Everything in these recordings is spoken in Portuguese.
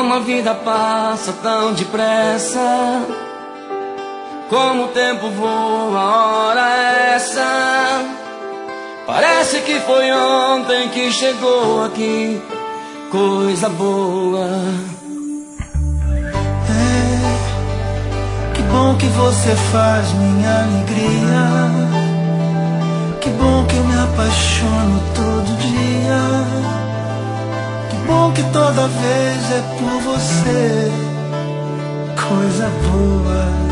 Como a vida passa tão depressa, como o tempo voa, a hora é essa. Parece que foi ontem que chegou aqui, coisa boa. Que bom que você faz minha alegria. Que bom que eu me apaixono todo dia. Que bom que toda vez é por você, coisa boa.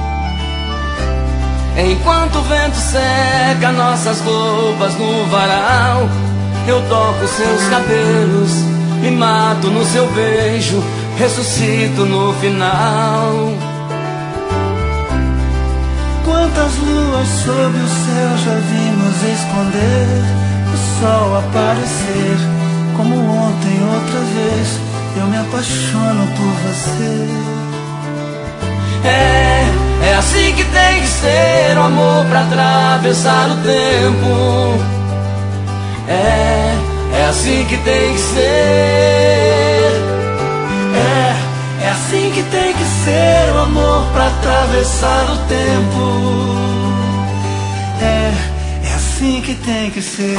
Enquanto o vento seca nossas roupas no varal, eu toco seus cabelos, me mato no seu beijo, ressuscito no final. Quantas luas sob o céu já vimos esconder, o sol aparecer, como ontem outra vez, eu me apaixono por você. É assim que tem que ser o amor pra atravessar o tempo. É assim que tem que ser. É assim que tem que ser o amor pra atravessar o tempo. É assim que tem que ser.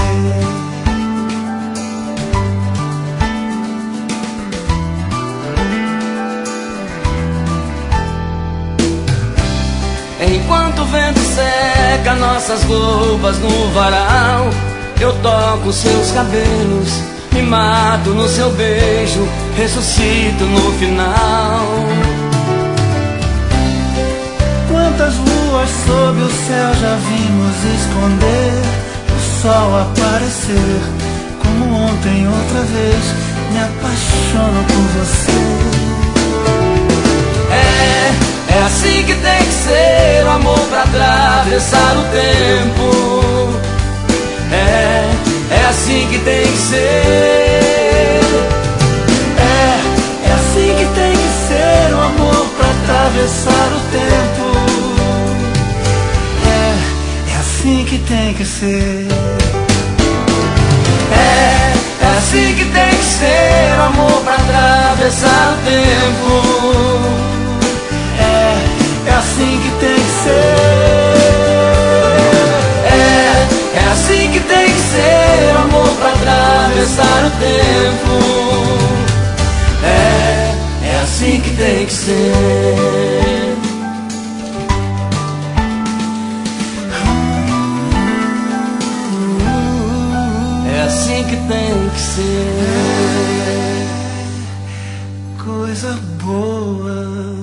Enquanto o vento seca nossas roupas no varal, eu toco seus cabelos, me mato no seu beijo, ressuscito no final. Quantas luas sob o céu já vimos esconder, o sol aparecer, como ontem outra vez, me apaixono por você. É assim que tem que ser o amor pra atravessar o tempo. É assim que tem que ser. É assim que tem que ser o amor pra atravessar o tempo. É assim que tem que ser. É assim que tem que ser o amor pra atravessar o tempo. É assim que tem que ser. É assim que tem que ser o amor pra atravessar o tempo. É assim que tem que ser. É assim que tem que ser. Coisa boa.